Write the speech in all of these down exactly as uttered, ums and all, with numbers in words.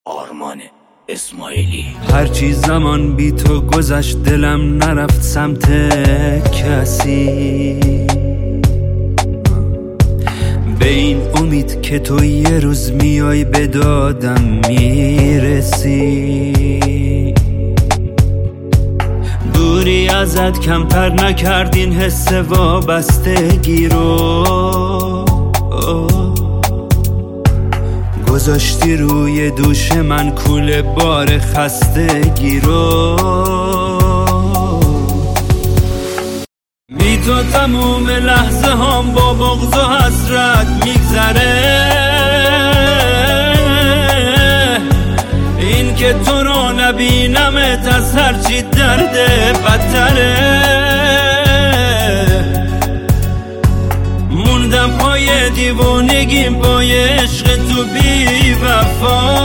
آرمان اسماعیلی. هرچی زمان بی تو گذشت دلم نرفت سمت کسی، به این امید که تو یه روز میای به دادم میرسی. دوری ازت کمتر نکرد این حس وابستگی رو، گذاشتی روی دوش من کوله بار خستگی رو. بی تو تموم لحظه هم با بغض و حسرت میگذره، این که تو رو نبینمت از هرچی درد بدتره. موندم پای دیوانگیم پای عشق تو بی وفا،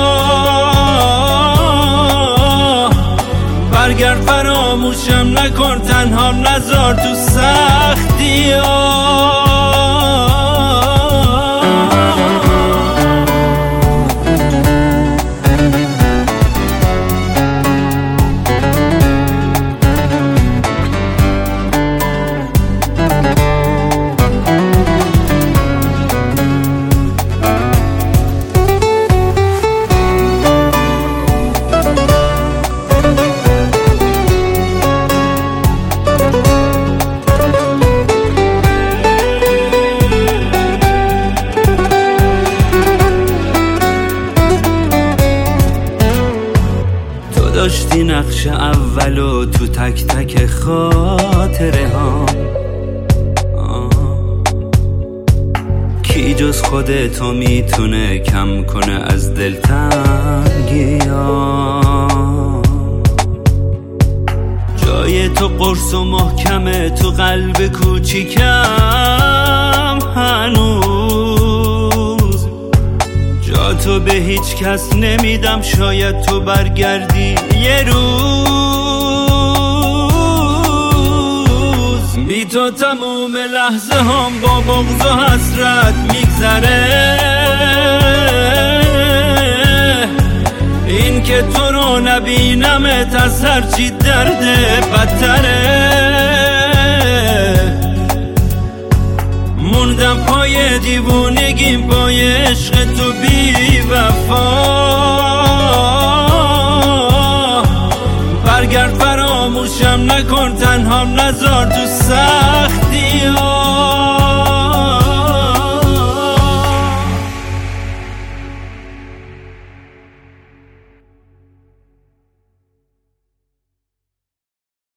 برگرد فراموشم نکن تنها نذار تو سختی ها. داشتی نقش اولو تو تک تک خاطره ها، کی جز خودتو میتونه کم کنه از دلتنگی ها. جای تو قرص و محکمه تو قلب کوچیکم هنوز، جا تو به هیچ کس نمیدم شاید تو برگردی یه روز. بی تو تموم لحظه هم با بغض و حسرت میگذره، این که تو رو نبینمت از هرچی درد بدتره. موندم پای دیوونگیم پای عشق تو بی وفا، برگرد فراموشم نکن تنها نذار تو سختی ها.